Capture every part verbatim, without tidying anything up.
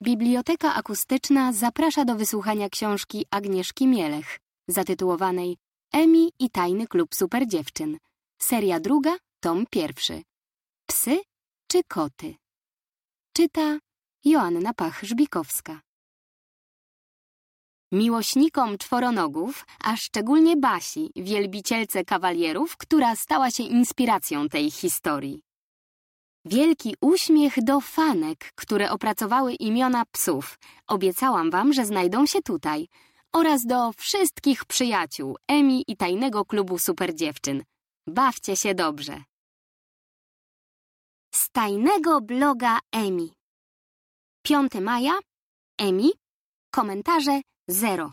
Biblioteka Akustyczna zaprasza do wysłuchania książki Agnieszki Mielech, zatytułowanej Emi i tajny klub superdziewczyn. Seria druga, tom pierwszy. Psy czy koty? Czyta Joanna Pach-Żbikowska. Miłośnikom czworonogów, a szczególnie Basi, wielbicielce kawalierów, która stała się inspiracją tej historii. Wielki uśmiech do fanek, które opracowały imiona psów. Obiecałam wam, że znajdą się tutaj. Oraz do wszystkich przyjaciół Emi i tajnego klubu superdziewczyn. Bawcie się dobrze. Z tajnego bloga Emi. piątego maja. Emi. Komentarze zero.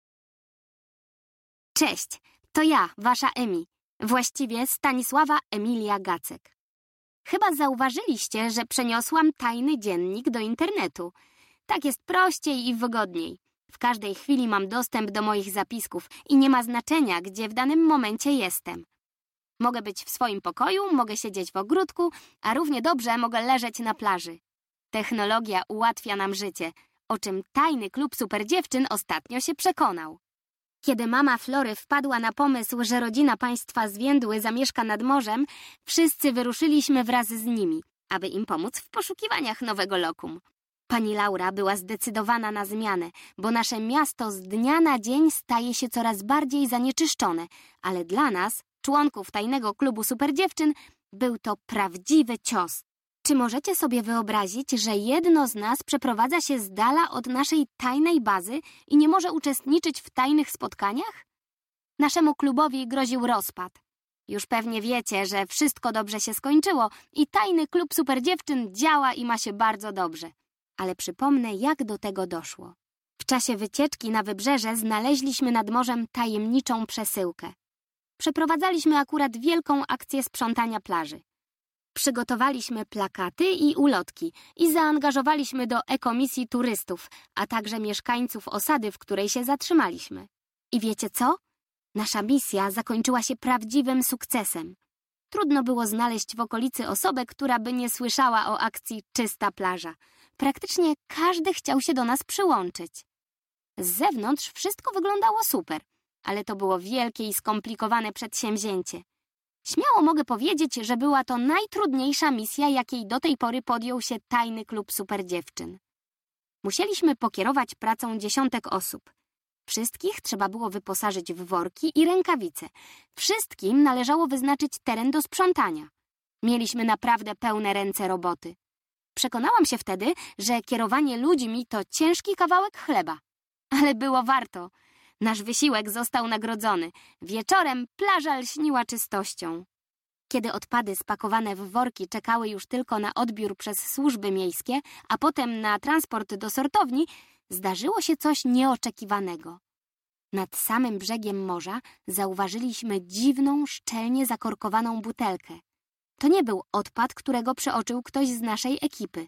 Cześć, to ja, wasza Emi. Właściwie Stanisława Emilia Gacek. Chyba zauważyliście, że przeniosłam tajny dziennik do internetu. Tak jest prościej i wygodniej. W każdej chwili mam dostęp do moich zapisków i nie ma znaczenia, gdzie w danym momencie jestem. Mogę być w swoim pokoju, mogę siedzieć w ogródku, a równie dobrze mogę leżeć na plaży. Technologia ułatwia nam życie, o czym tajny klub superdziewczyn ostatnio się przekonał. Kiedy mama Flory wpadła na pomysł, że rodzina państwa Zwiędły zamieszka nad morzem, wszyscy wyruszyliśmy wraz z nimi, aby im pomóc w poszukiwaniach nowego lokum. Pani Laura była zdecydowana na zmianę, bo nasze miasto z dnia na dzień staje się coraz bardziej zanieczyszczone, ale dla nas, członków tajnego klubu superdziewczyn, był to prawdziwy cios. Czy możecie sobie wyobrazić, że jedno z nas przeprowadza się z dala od naszej tajnej bazy i nie może uczestniczyć w tajnych spotkaniach? Naszemu klubowi groził rozpad. Już pewnie wiecie, że wszystko dobrze się skończyło i tajny klub superdziewczyn działa i ma się bardzo dobrze. Ale przypomnę, jak do tego doszło. W czasie wycieczki na wybrzeże znaleźliśmy nad morzem tajemniczą przesyłkę. Przeprowadzaliśmy akurat wielką akcję sprzątania plaży. Przygotowaliśmy plakaty i ulotki i zaangażowaliśmy do ekomisji turystów, a także mieszkańców osady, w której się zatrzymaliśmy. I wiecie co? Nasza misja zakończyła się prawdziwym sukcesem. Trudno było znaleźć w okolicy osobę, która by nie słyszała o akcji Czysta Plaża. Praktycznie każdy chciał się do nas przyłączyć. Z zewnątrz wszystko wyglądało super, ale to było wielkie i skomplikowane przedsięwzięcie. Śmiało mogę powiedzieć, że była to najtrudniejsza misja, jakiej do tej pory podjął się tajny klub superdziewczyn. Musieliśmy pokierować pracą dziesiątek osób. Wszystkich trzeba było wyposażyć w worki i rękawice. Wszystkim należało wyznaczyć teren do sprzątania. Mieliśmy naprawdę pełne ręce roboty. Przekonałam się wtedy, że kierowanie ludźmi to ciężki kawałek chleba. Ale było warto. Nasz wysiłek został nagrodzony. Wieczorem plaża lśniła czystością. Kiedy odpady spakowane w worki czekały już tylko na odbiór przez służby miejskie, a potem na transport do sortowni, zdarzyło się coś nieoczekiwanego. Nad samym brzegiem morza zauważyliśmy dziwną, szczelnie zakorkowaną butelkę. To nie był odpad, którego przeoczył ktoś z naszej ekipy.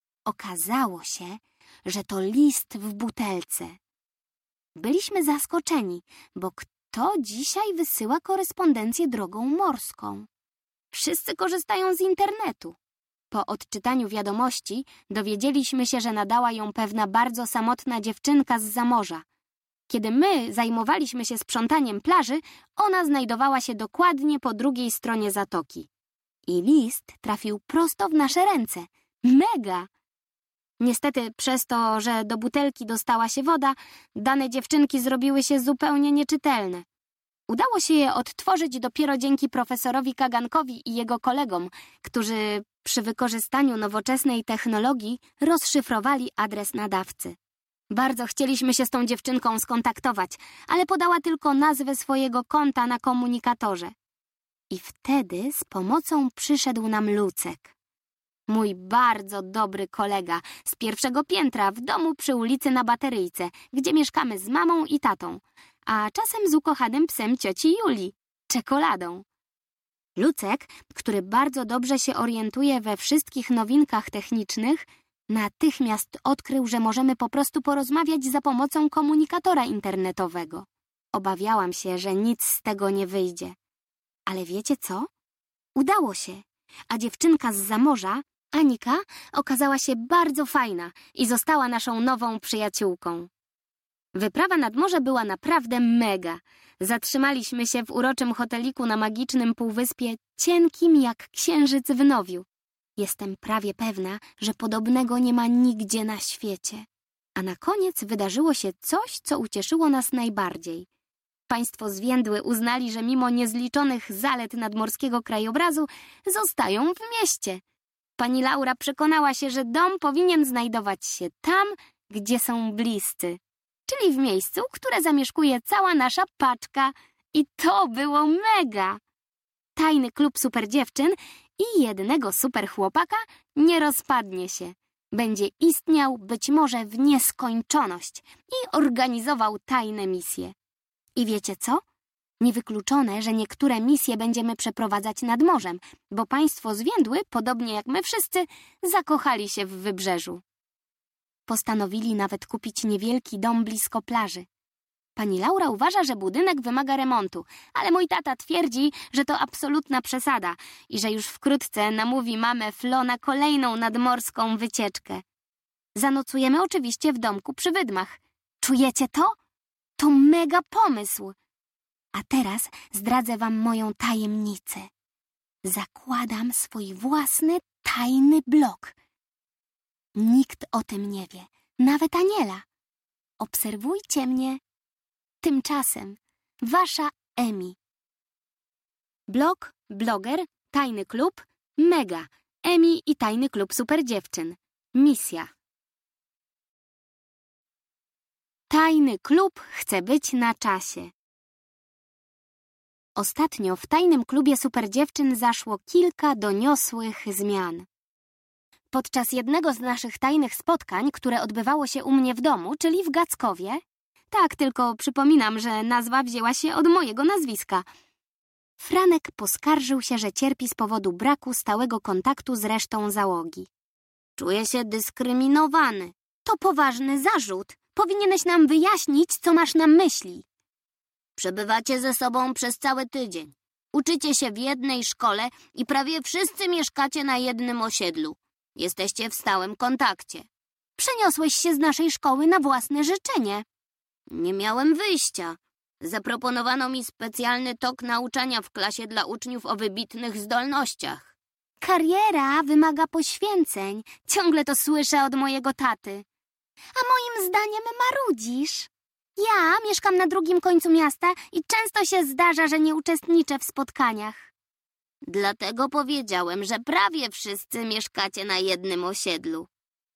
Okazało się, że to list w butelce. Byliśmy zaskoczeni, bo kto dzisiaj wysyła korespondencję drogą morską? Wszyscy korzystają z internetu. Po odczytaniu wiadomości dowiedzieliśmy się, że nadała ją pewna bardzo samotna dziewczynka z zamorza. Kiedy my zajmowaliśmy się sprzątaniem plaży, ona znajdowała się dokładnie po drugiej stronie zatoki. I list trafił prosto w nasze ręce. Mega! Niestety przez to, że do butelki dostała się woda, dane dziewczynki zrobiły się zupełnie nieczytelne. Udało się je odtworzyć dopiero dzięki profesorowi Kagankowi i jego kolegom, którzy przy wykorzystaniu nowoczesnej technologii rozszyfrowali adres nadawcy. Bardzo chcieliśmy się z tą dziewczynką skontaktować, ale podała tylko nazwę swojego konta na komunikatorze. I wtedy z pomocą przyszedł nam Lucek. Mój bardzo dobry kolega z pierwszego piętra w domu przy ulicy na Bateryjce, gdzie mieszkamy z mamą i tatą, a czasem z ukochanym psem cioci Julii, Czekoladą. Lucek, który bardzo dobrze się orientuje we wszystkich nowinkach technicznych, natychmiast odkrył, że możemy po prostu porozmawiać za pomocą komunikatora internetowego. Obawiałam się, że nic z tego nie wyjdzie. Ale wiecie co? Udało się, a dziewczynka z zamorza Anika okazała się bardzo fajna i została naszą nową przyjaciółką. Wyprawa nad morze była naprawdę mega. Zatrzymaliśmy się w uroczym hoteliku na magicznym półwyspie, cienkim jak księżyc w Nowiu. Jestem prawie pewna, że podobnego nie ma nigdzie na świecie. A na koniec wydarzyło się coś, co ucieszyło nas najbardziej. Państwo z Więdły uznali, że mimo niezliczonych zalet nadmorskiego krajobrazu zostają w mieście. Pani Laura przekonała się, że dom powinien znajdować się tam, gdzie są bliscy, czyli w miejscu, które zamieszkuje cała nasza paczka. I to było mega! Tajny klub super dziewczyn i jednego super chłopaka nie rozpadnie się. Będzie istniał być może w nieskończoność i organizował tajne misje. I wiecie co? Niewykluczone, że niektóre misje będziemy przeprowadzać nad morzem, bo państwo z Więdły, podobnie jak my wszyscy, zakochali się w wybrzeżu. Postanowili nawet kupić niewielki dom blisko plaży. Pani Laura uważa, że budynek wymaga remontu, ale mój tata twierdzi, że to absolutna przesada i że już wkrótce namówi mamę Flo na kolejną nadmorską wycieczkę. Zanocujemy oczywiście w domku przy Wydmach. Czujecie to? To mega pomysł! A teraz zdradzę wam moją tajemnicę. Zakładam swój własny tajny blog. Nikt o tym nie wie, nawet Aniela. Obserwujcie mnie. Tymczasem wasza Emi. Blog, bloger, tajny klub, mega. Emi i tajny klub super dziewczyn. Misja. Tajny klub chce być na czasie. Ostatnio w tajnym klubie super dziewczyn zaszło kilka doniosłych zmian. Podczas jednego z naszych tajnych spotkań, które odbywało się u mnie w domu, czyli w Gackowie, tak, tylko przypominam, że nazwa wzięła się od mojego nazwiska, Franek poskarżył się, że cierpi z powodu braku stałego kontaktu z resztą załogi. Czuję się dyskryminowany. To poważny zarzut. Powinieneś nam wyjaśnić, co masz na myśli. Przebywacie ze sobą przez cały tydzień. Uczycie się w jednej szkole i prawie wszyscy mieszkacie na jednym osiedlu. Jesteście w stałym kontakcie. Przeniosłeś się z naszej szkoły na własne życzenie. Nie miałem wyjścia. Zaproponowano mi specjalny tok nauczania w klasie dla uczniów o wybitnych zdolnościach. Kariera wymaga poświęceń. Ciągle to słyszę od mojego taty. A moim zdaniem marudzisz. Ja mieszkam na drugim końcu miasta i często się zdarza, że nie uczestniczę w spotkaniach. Dlatego powiedziałem, że prawie wszyscy mieszkacie na jednym osiedlu.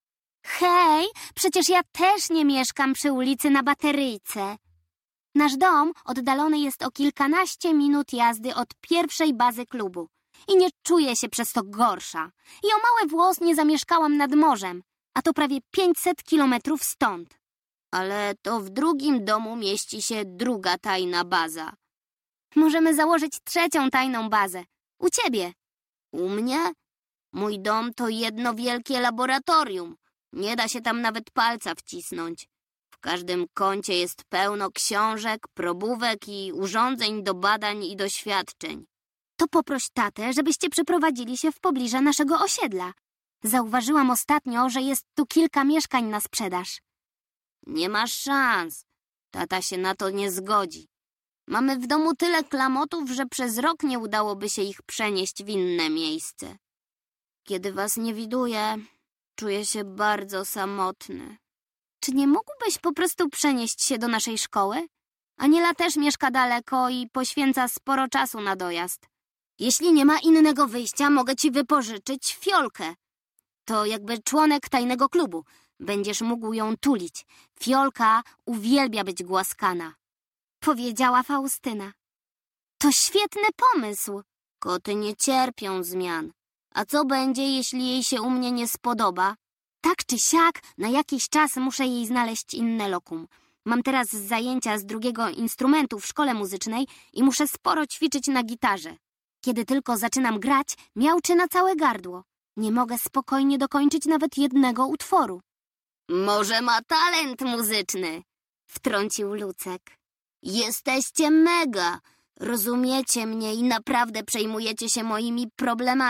Hej, przecież ja też nie mieszkam przy ulicy na Bateryjce. Nasz dom oddalony jest o kilkanaście minut jazdy od pierwszej bazy klubu i nie czuję się przez to gorsza. I o mały włos nie zamieszkałam nad morzem, a to prawie pięćset kilometrów stąd. Ale to w drugim domu mieści się druga tajna baza. Możemy założyć trzecią tajną bazę. U ciebie. U mnie? Mój dom to jedno wielkie laboratorium. Nie da się tam nawet palca wcisnąć. W każdym kącie jest pełno książek, probówek i urządzeń do badań i doświadczeń. To poproś tatę, żebyście przeprowadzili się w pobliże naszego osiedla. Zauważyłam ostatnio, że jest tu kilka mieszkań na sprzedaż. Nie masz szans. Tata się na to nie zgodzi. Mamy w domu tyle klamotów, że przez rok nie udałoby się ich przenieść w inne miejsce. Kiedy was nie widuję, czuję się bardzo samotny. Czy nie mógłbyś po prostu przenieść się do naszej szkoły? Aniela też mieszka daleko i poświęca sporo czasu na dojazd. Jeśli nie ma innego wyjścia, mogę ci wypożyczyć fiolkę. To jakby członek tajnego klubu. Będziesz mógł ją tulić. Fiolka uwielbia być głaskana. Powiedziała Faustyna. To świetny pomysł. Koty nie cierpią zmian. A co będzie, jeśli jej się u mnie nie spodoba? Tak czy siak, na jakiś czas muszę jej znaleźć inne lokum. Mam teraz zajęcia z drugiego instrumentu w szkole muzycznej i muszę sporo ćwiczyć na gitarze. Kiedy tylko zaczynam grać, miauczy na całe gardło. Nie mogę spokojnie dokończyć nawet jednego utworu. Może ma talent muzyczny, wtrącił Lucek. Jesteście mega. Rozumiecie mnie i naprawdę przejmujecie się moimi problemami.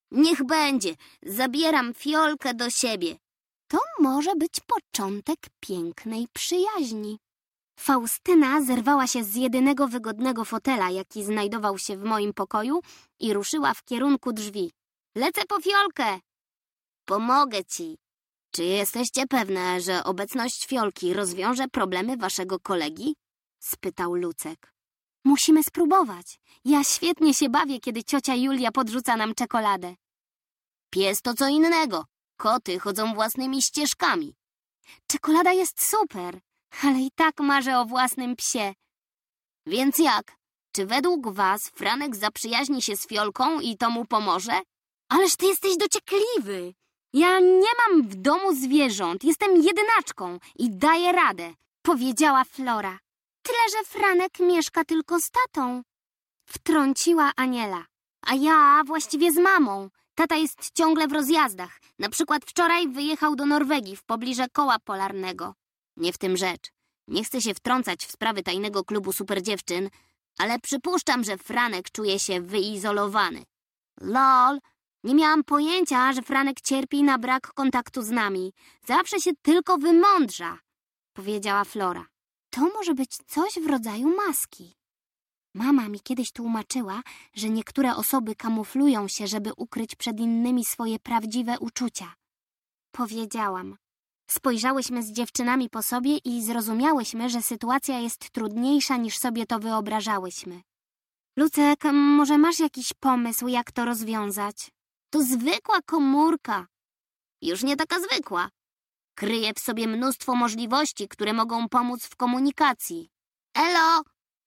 Niech będzie. Zabieram Fiolkę do siebie. To może być początek pięknej przyjaźni. Faustyna zerwała się z jedynego wygodnego fotela, jaki znajdował się w moim pokoju i ruszyła w kierunku drzwi. Lecę po Fiolkę. Pomogę ci. Czy jesteście pewne, że obecność Fiolki rozwiąże problemy waszego kolegi? Spytał Lucek. Musimy spróbować. Ja świetnie się bawię, kiedy ciocia Julia podrzuca nam czekoladę. Pies to co innego. Koty chodzą własnymi ścieżkami. Czekolada jest super, ale i tak marzę o własnym psie. Więc jak? Czy według was Franek zaprzyjaźni się z Fiolką i to mu pomoże? Ależ ty jesteś dociekliwy. Ja nie mam w domu zwierząt, jestem jedynaczką i daję radę, powiedziała Flora. Tyle, że Franek mieszka tylko z tatą. Wtrąciła Aniela. A ja właściwie z mamą. Tata jest ciągle w rozjazdach. Na przykład wczoraj wyjechał do Norwegii w pobliże koła polarnego. Nie w tym rzecz. Nie chcę się wtrącać w sprawy tajnego klubu superdziewczyn, ale przypuszczam, że Franek czuje się wyizolowany. Lol, nie miałam pojęcia, że Franek cierpi na brak kontaktu z nami. Zawsze się tylko wymądrza, powiedziała Flora. To może być coś w rodzaju maski. Mama mi kiedyś tłumaczyła, że niektóre osoby kamuflują się, żeby ukryć przed innymi swoje prawdziwe uczucia. Powiedziałam. Spojrzałyśmy z dziewczynami po sobie i zrozumiałyśmy, że sytuacja jest trudniejsza niż sobie to wyobrażałyśmy. Lucek, może masz jakiś pomysł, jak to rozwiązać? To zwykła komórka. Już nie taka zwykła. Kryje w sobie mnóstwo możliwości, które mogą pomóc w komunikacji. Elo!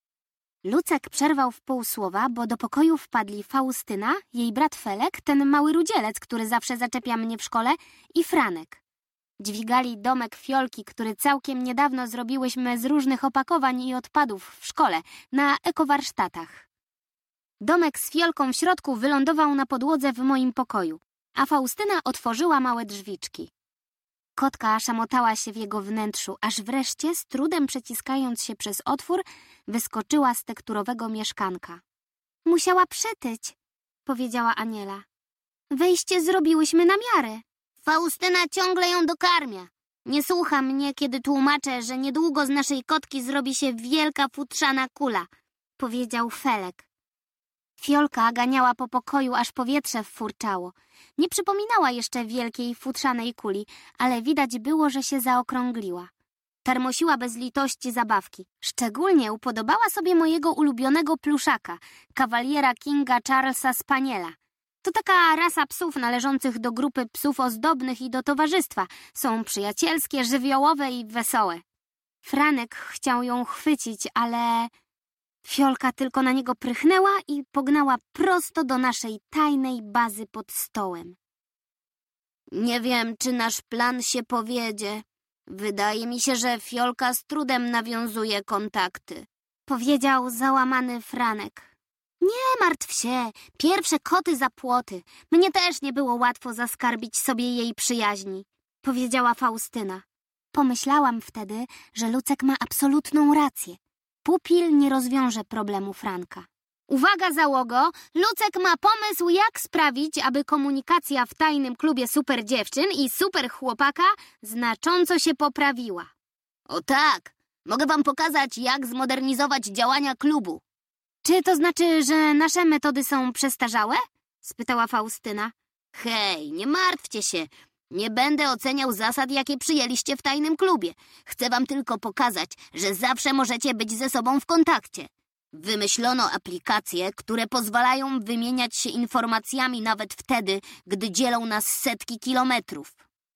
Lucek przerwał w pół słowa, bo do pokoju wpadli Faustyna, jej brat Felek, ten mały rudzielec, który zawsze zaczepia mnie w szkole, i Franek. Dźwigali domek Fiolki, który całkiem niedawno zrobiłyśmy z różnych opakowań i odpadów w szkole, na ekowarsztatach. Domek z Fiolką w środku wylądował na podłodze w moim pokoju, a Faustyna otworzyła małe drzwiczki. Kotka szamotała się w jego wnętrzu, aż wreszcie, z trudem przeciskając się przez otwór, wyskoczyła z tekturowego mieszkanka. Musiała przytyć, powiedziała Aniela. Wejście zrobiłyśmy na miarę. Faustyna ciągle ją dokarmia. Nie słucha mnie, kiedy tłumaczę, że niedługo z naszej kotki zrobi się wielka futrzana kula, powiedział Felek. Fiolka ganiała po pokoju, aż powietrze wfurczało. Nie przypominała jeszcze wielkiej futrzanej kuli, ale widać było, że się zaokrągliła. Tarmosiła bez litości zabawki. Szczególnie upodobała sobie mojego ulubionego pluszaka, kawaliera Kinga Charlesa Spaniela. To taka rasa psów należących do grupy psów ozdobnych i do towarzystwa. Są przyjacielskie, żywiołowe i wesołe. Franek chciał ją chwycić, ale Fiolka tylko na niego prychnęła i pognała prosto do naszej tajnej bazy pod stołem. Nie wiem, czy nasz plan się powiedzie. Wydaje mi się, że Fiolka z trudem nawiązuje kontakty, powiedział załamany Franek. Nie martw się, pierwsze koty za płoty. Mnie też nie było łatwo zaskarbić sobie jej przyjaźni, powiedziała Faustyna. Pomyślałam wtedy, że Lucek ma absolutną rację. Pupil nie rozwiąże problemu Franka. Uwaga, załogo! Lucek ma pomysł, jak sprawić, aby komunikacja w tajnym klubie super dziewczyn i super chłopaka znacząco się poprawiła. O tak! Mogę wam pokazać, jak zmodernizować działania klubu. Czy to znaczy, że nasze metody są przestarzałe? Spytała Faustyna. Hej, nie martwcie się. Nie będę oceniał zasad, jakie przyjęliście w tajnym klubie. Chcę wam tylko pokazać, że zawsze możecie być ze sobą w kontakcie. Wymyślono aplikacje, które pozwalają wymieniać się informacjami nawet wtedy, gdy dzielą nas setki kilometrów.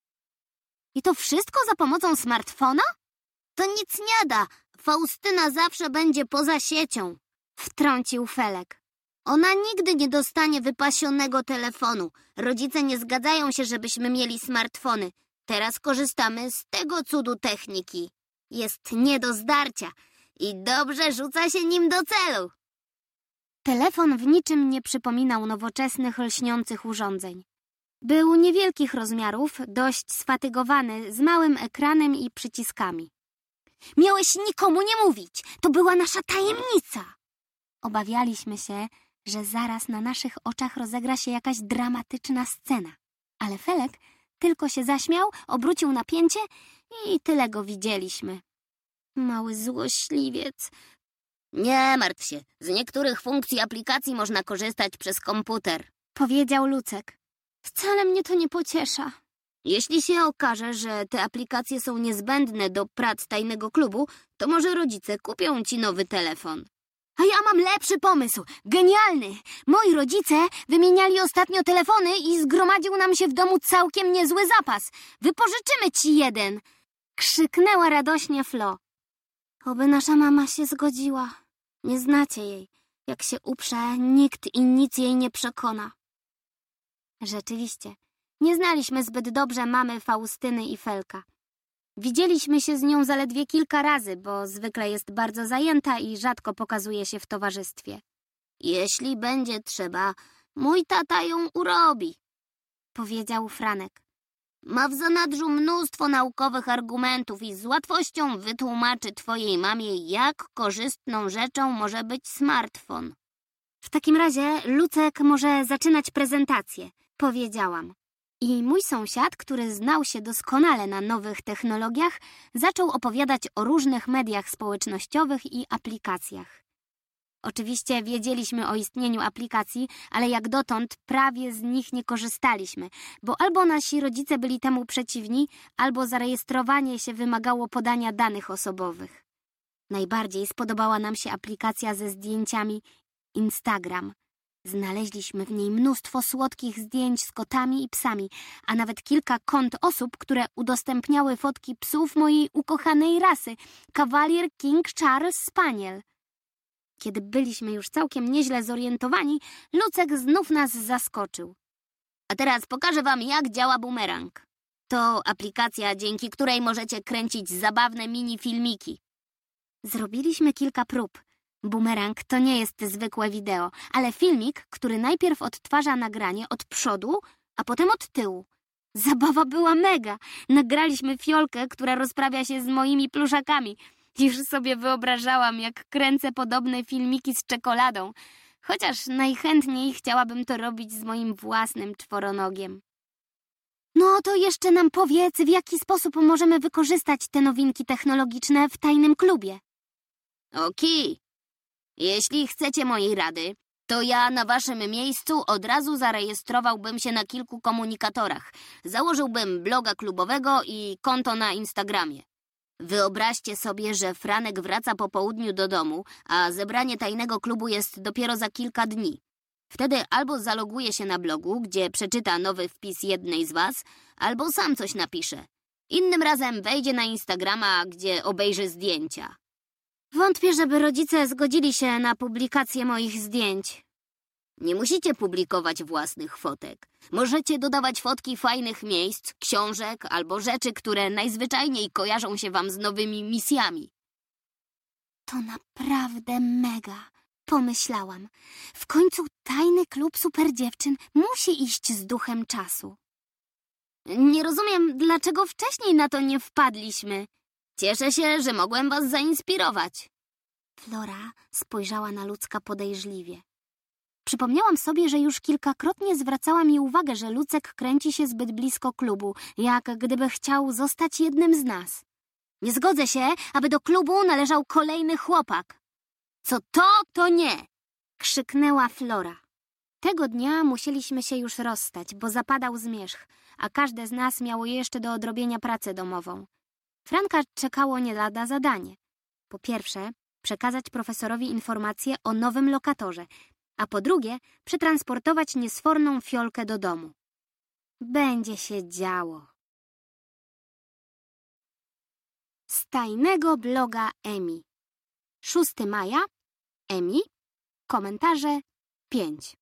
I to wszystko za pomocą smartfona? To nic nie da. Faustyna zawsze będzie poza siecią, wtrącił Felek. Ona nigdy nie dostanie wypasionego telefonu. Rodzice nie zgadzają się, żebyśmy mieli smartfony. Teraz korzystamy z tego cudu techniki. Jest nie do zdarcia i dobrze rzuca się nim do celu. Telefon w niczym nie przypominał nowoczesnych, lśniących urządzeń. Był niewielkich rozmiarów, dość sfatygowany, z małym ekranem i przyciskami. Miałeś nikomu nie mówić. To była nasza tajemnica. Obawialiśmy się, że zaraz na naszych oczach rozegra się jakaś dramatyczna scena. Ale Felek tylko się zaśmiał, obrócił napięcie i tyle go widzieliśmy. Mały złośliwiec. Nie martw się, z niektórych funkcji aplikacji można korzystać przez komputer, powiedział Lucek. Wcale mnie to nie pociesza. Jeśli się okaże, że te aplikacje są niezbędne do prac tajnego klubu, to może rodzice kupią ci nowy telefon. A ja mam lepszy pomysł. Genialny! Moi rodzice wymieniali ostatnio telefony i zgromadził nam się w domu całkiem niezły zapas. Wypożyczymy ci jeden! Krzyknęła radośnie Flo. Oby nasza mama się zgodziła. Nie znacie jej. Jak się uprze, nikt i nic jej nie przekona. Rzeczywiście, nie znaliśmy zbyt dobrze mamy Faustyny i Felka. Widzieliśmy się z nią zaledwie kilka razy, bo zwykle jest bardzo zajęta i rzadko pokazuje się w towarzystwie. Jeśli będzie trzeba, mój tata ją urobi, powiedział Franek. Ma w zanadrzu mnóstwo naukowych argumentów i z łatwością wytłumaczy twojej mamie, jak korzystną rzeczą może być smartfon. W takim razie Lucek może zaczynać prezentację, powiedziałam. I mój sąsiad, który znał się doskonale na nowych technologiach, zaczął opowiadać o różnych mediach społecznościowych i aplikacjach. Oczywiście wiedzieliśmy o istnieniu aplikacji, ale jak dotąd prawie z nich nie korzystaliśmy, bo albo nasi rodzice byli temu przeciwni, albo zarejestrowanie się wymagało podania danych osobowych. Najbardziej spodobała nam się aplikacja ze zdjęciami Instagram. Znaleźliśmy w niej mnóstwo słodkich zdjęć z kotami i psami, a nawet kilka kont osób, które udostępniały fotki psów mojej ukochanej rasy, Cavalier King Charles Spaniel. Kiedy byliśmy już całkiem nieźle zorientowani, Lucek znów nas zaskoczył. A teraz pokażę wam, jak działa bumerang. To aplikacja, dzięki której możecie kręcić zabawne mini-filmiki. Zrobiliśmy kilka prób. Bumerang to nie jest zwykłe wideo, ale filmik, który najpierw odtwarza nagranie od przodu, a potem od tyłu. Zabawa była mega. Nagraliśmy fiolkę, która rozprawia się z moimi pluszakami. Już sobie wyobrażałam, jak kręcę podobne filmiki z czekoladą, chociaż najchętniej chciałabym to robić z moim własnym czworonogiem. No to jeszcze nam powiedz, w jaki sposób możemy wykorzystać te nowinki technologiczne w tajnym klubie. Okej. Jeśli chcecie mojej rady, to ja na waszym miejscu od razu zarejestrowałbym się na kilku komunikatorach. Założyłbym bloga klubowego i konto na Instagramie. Wyobraźcie sobie, że Franek wraca po południu do domu, a zebranie tajnego klubu jest dopiero za kilka dni. Wtedy albo zaloguje się na blogu, gdzie przeczyta nowy wpis jednej z was, albo sam coś napisze. Innym razem wejdzie na Instagrama, gdzie obejrzy zdjęcia. Wątpię, żeby rodzice zgodzili się na publikację moich zdjęć. Nie musicie publikować własnych fotek. Możecie dodawać fotki fajnych miejsc, książek albo rzeczy, które najzwyczajniej kojarzą się wam z nowymi misjami. To naprawdę mega, pomyślałam. W końcu tajny klub superdziewczyn musi iść z duchem czasu. Nie rozumiem, dlaczego wcześniej na to nie wpadliśmy. Cieszę się, że mogłem was zainspirować. Flora spojrzała na Lucka podejrzliwie. Przypomniałam sobie, że już kilkakrotnie zwracała mi uwagę, że Lucek kręci się zbyt blisko klubu, jak gdyby chciał zostać jednym z nas. Nie zgodzę się, aby do klubu należał kolejny chłopak. Co to, to nie! Krzyknęła Flora. Tego dnia musieliśmy się już rozstać, bo zapadał zmierzch, a każde z nas miało jeszcze do odrobienia pracę domową. Franka czekało nie lada zadanie. Po pierwsze, przekazać profesorowi informację o nowym lokatorze, a po drugie, przetransportować niesforną fiolkę do domu. Będzie się działo. Z tajnego bloga Emi. szóstego maja. Emi. Komentarze pięć.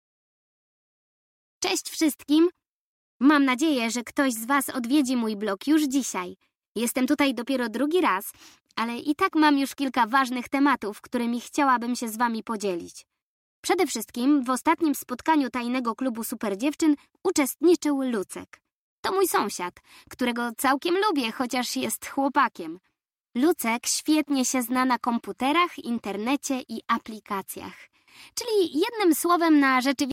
Cześć wszystkim. Mam nadzieję, że ktoś z was odwiedzi mój blog już dzisiaj. Jestem tutaj dopiero drugi raz, ale i tak mam już kilka ważnych tematów, którymi chciałabym się z wami podzielić. Przede wszystkim w ostatnim spotkaniu tajnego klubu superdziewczyn uczestniczył Lucek. To mój sąsiad, którego całkiem lubię, chociaż jest chłopakiem. Lucek świetnie się zna na komputerach, internecie i aplikacjach. czyli jednym słowem na rzeczywistość